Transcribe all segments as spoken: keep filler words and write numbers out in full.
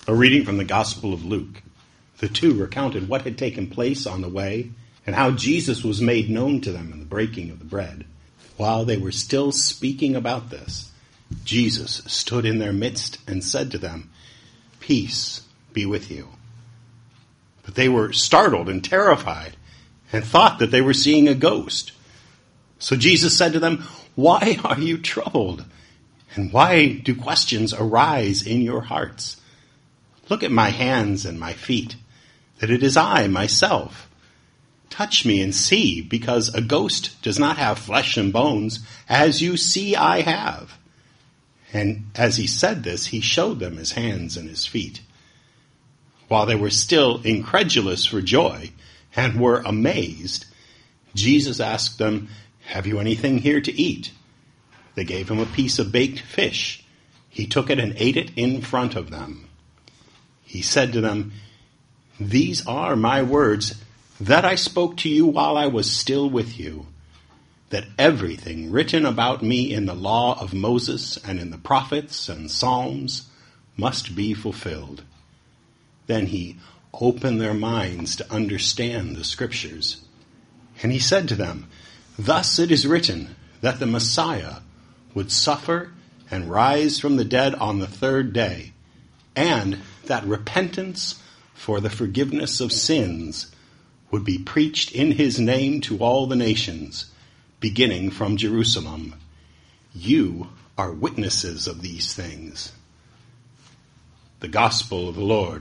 A reading from the Gospel of Luke. The two recounted what had taken place on the way and how Jesus was made known to them in the breaking of the bread. While they were still speaking about this, Jesus stood in their midst and said to them, "Peace be with you." But they were startled and terrified and thought that they were seeing a ghost. So Jesus said to them, "Why are you troubled? And why do questions arise in your hearts? Look at my hands and my feet, that it is I myself. Touch me and see, because a ghost does not have flesh and bones, as you see I have." And as he said this, he showed them his hands and his feet. While they were still incredulous for joy and were amazed, Jesus asked them, "Have you anything here to eat?" They gave him a piece of baked fish. He took it and ate it in front of them. He said to them, "These are my words that I spoke to you while I was still with you, that everything written about me in the law of Moses and in the prophets and Psalms must be fulfilled." Then he opened their minds to understand the scriptures. And he said to them, "Thus it is written that the Messiah would suffer and rise from the dead on the third day, and that repentance for the forgiveness of sins would be preached in his name to all the nations, beginning from Jerusalem. You are witnesses of these things." The Gospel of the Lord.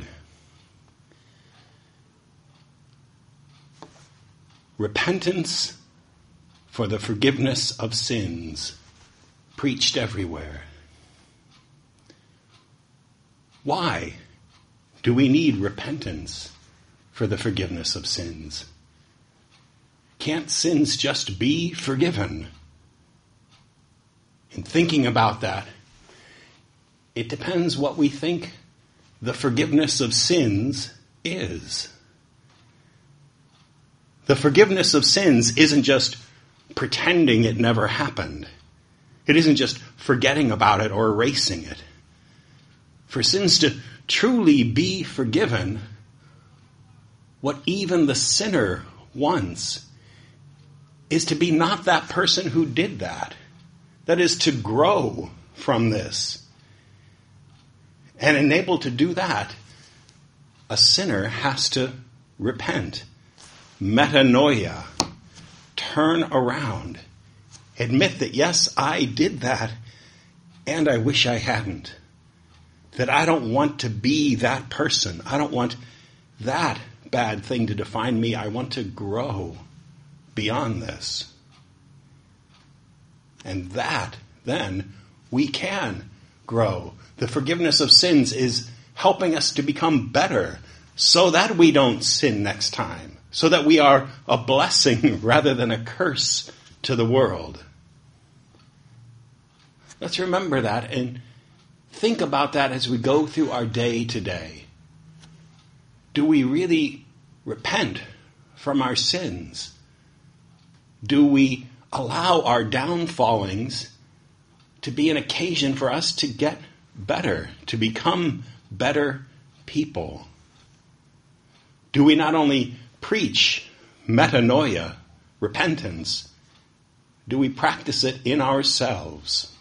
Repentance for the forgiveness of sins, preached everywhere. Why do we need repentance for the forgiveness of sins? Can't sins just be forgiven? In thinking about that, it depends what we think the forgiveness of sins is. The forgiveness of sins isn't just pretending it never happened. It isn't just forgetting about it or erasing it. For sins to truly be forgiven, what even the sinner wants is to be not that person who did that. That is, to grow from this. And enabled to do that, a sinner has to repent. Metanoia. Turn around. Admit that, yes, I did that, and I wish I hadn't. That I don't want to be that person. I don't want that bad thing to define me. I want to grow beyond this. And that, then, we can grow. The forgiveness of sins is helping us to become better so that we don't sin next time. So that we are a blessing rather than a curse to the world. Let's remember that and think about that as we go through our day today. Do we really repent from our sins? Do we allow our downfallings to be an occasion for us to get better, to become better people? Do we not only preach metanoia, repentance, do we practice it in ourselves?